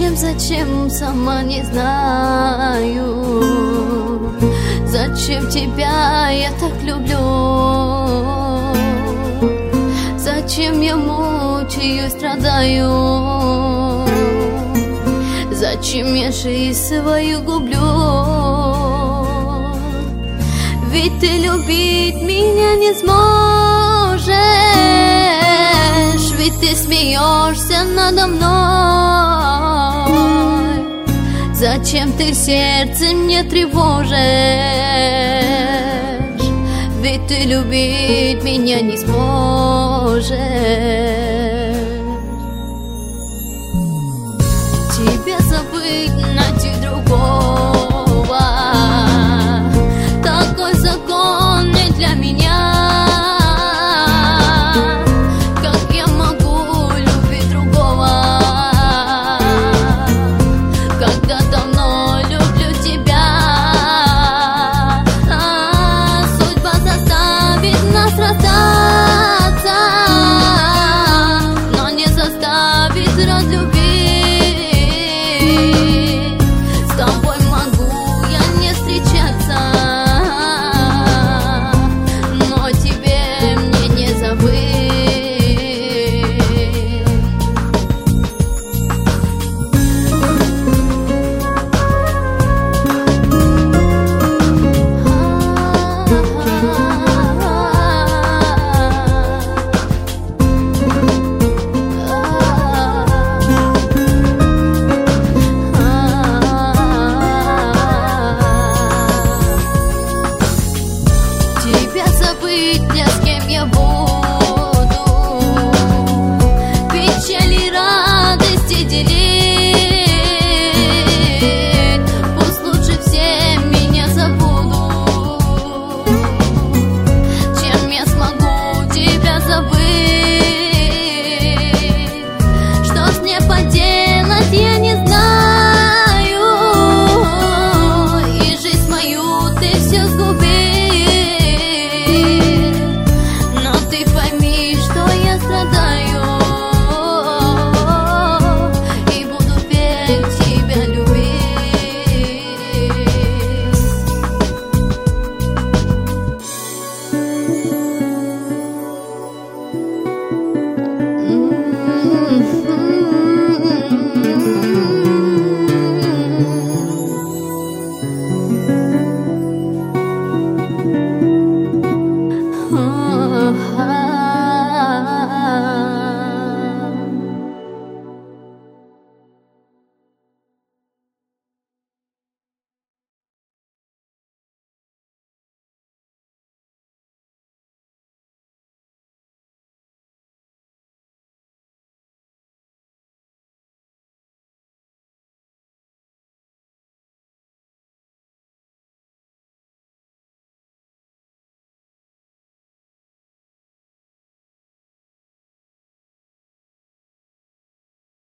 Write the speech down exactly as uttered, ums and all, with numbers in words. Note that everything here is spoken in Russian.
Зачем, зачем, сама не знаю. Зачем тебя я так люблю? Зачем я мучаю, страдаю? Зачем я жизнь свою гублю? Ведь ты любить меня не сможешь, ведь ты смеешься надо мной. Зачем ты сердце мне тревожишь? Ведь ты любить меня не сможешь. Тебя забыть, найти другого, такой закон не для меня. Как я могу любить другого, когда давно люблю тебя? А, судьба заставит нас расстаться, но не заставит разлюбить. С тобой могу я не встречаться, но тебе мне не забыть. Тебя забыть, для с кем я буду печали, радости делить. Пусть лучше все меня забудут, чем я смогу тебя забыть.